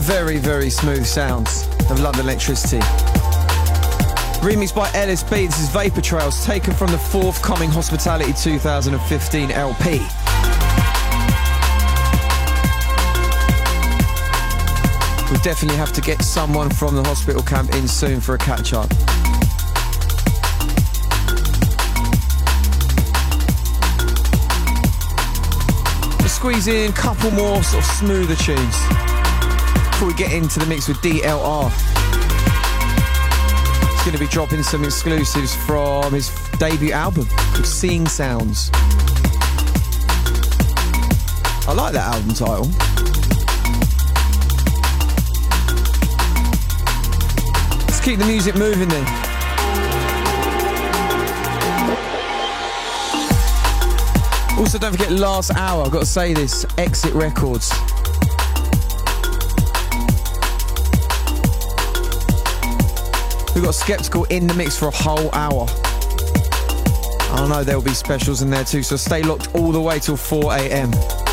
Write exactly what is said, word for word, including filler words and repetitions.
very, very smooth sounds of London Electricity. Remixed by L S B, this is Vapor Trails, taken from the forthcoming Hospitality two thousand fifteen L P. We'll definitely have to get someone from the hospital camp in soon for a catch-up. We'll squeeze in a couple more sort of smoother tunes before we get into the mix with D L R. He's going to be dropping some exclusives from his debut album called Seeing Sounds. I like that album title. Let's keep the music moving then. Also, don't forget last hour, I've got to say this, Exit Records. We've got Skeptical in the mix for a whole hour. I know there'll be specials in there too, so stay locked all the way till four a.m.